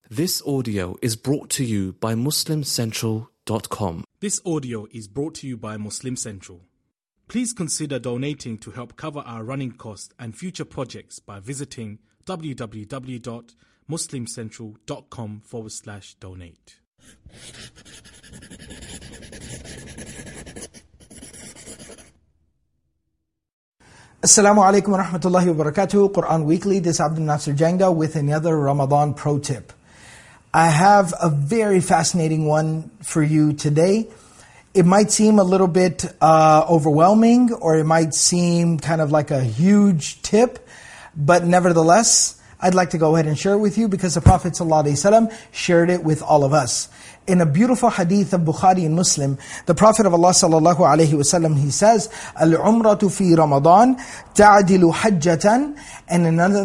This audio is brought to you by MuslimCentral.com. This audio is brought to you by Muslim Central. Please consider donating to help cover our running costs and future projects by visiting www.muslimcentral.com/donate. Assalamu alaikum wa rahmatullahi wa barakatuh. Quran Weekly, this is Abdul Nasir Jangda with another Ramadan pro tip. I have a very fascinating one for you today. It might seem a little bit overwhelming, or it might seem kind of like a huge tip, but nevertheless, I'd like to go ahead and share it with you because the Prophet ﷺ shared it with all of us. In a beautiful hadith of Bukhari and Muslim, the Prophet of Allah ﷺ, he says, Al-Umratu fi Ramadan ta'adilu hajjatan. And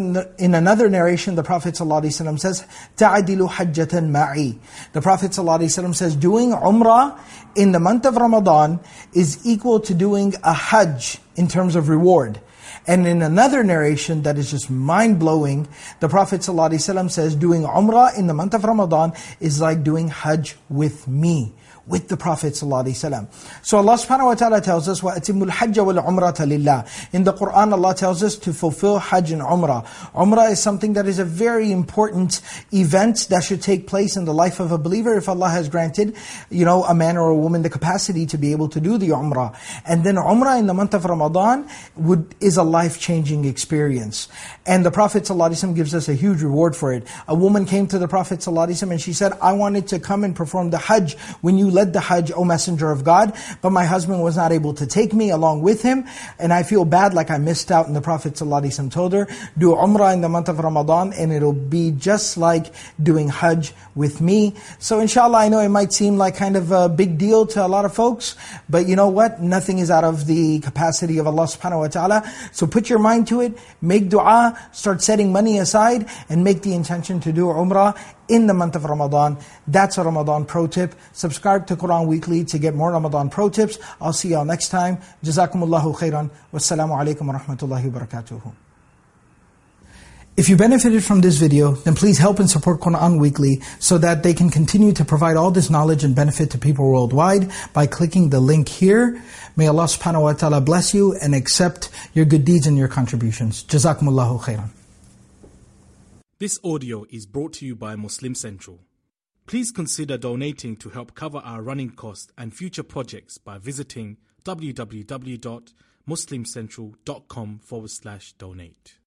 in another narration, the Prophet ﷺ says, ta'adilu hajjatan ma'i. The Prophet ﷺ says, doing Umrah in the month of Ramadan is equal to doing a Hajj in terms of reward. And in another narration that is just mind-blowing, the Prophet ﷺ says, doing Umrah in the month of Ramadan is like doing Hajj with me, with the Prophet ﷺ. So Allah subhanahu wa ta'ala tells us, وَأَتِمُّ الْحَجَّ وَالْعُمْرَةَ لِلَّهِ. In the Quran, Allah tells us to fulfill Hajj and Umrah. Umrah is something that is a very important event that should take place in the life of a believer if Allah has granted, a man or a woman the capacity to be able to do the Umrah. And then Umrah in the month of Ramadan is a life-changing experience. And the Prophet ﷺ gives us a huge reward for it. A woman came to the Prophet ﷺ and she said, I wanted to come and perform the Hajj when you led the Hajj, O Messenger of God, but my husband was not able to take me along with him, and I feel bad like I missed out. And the Prophet ﷺ told her, do Umrah in the month of Ramadan and it'll be just like doing Hajj with me. So inshallah, I know it might seem like kind of a big deal to a lot of folks, but you know what? Nothing is out of the capacity of Allah subhanahu wa ta'ala. So put your mind to it, make dua, start setting money aside, and make the intention to do Umrah in the month of Ramadan. That's a Ramadan pro tip. Subscribe to Quran Weekly to get more Ramadan pro tips. I'll see y'all next time. Jazakumullahu khairan. Wassalamu alaikum wa rahmatullahi wa barakatuhu. If you benefited from this video, then please help and support Quran Weekly so that they can continue to provide all this knowledge and benefit to people worldwide by clicking the link here. May Allah subhanahu wa ta'ala bless you and accept your good deeds and your contributions. Jazakumullahu khairan. This audio is brought to you by Muslim Central. Please consider donating to help cover our running costs and future projects by visiting www.muslimcentral.com/donate.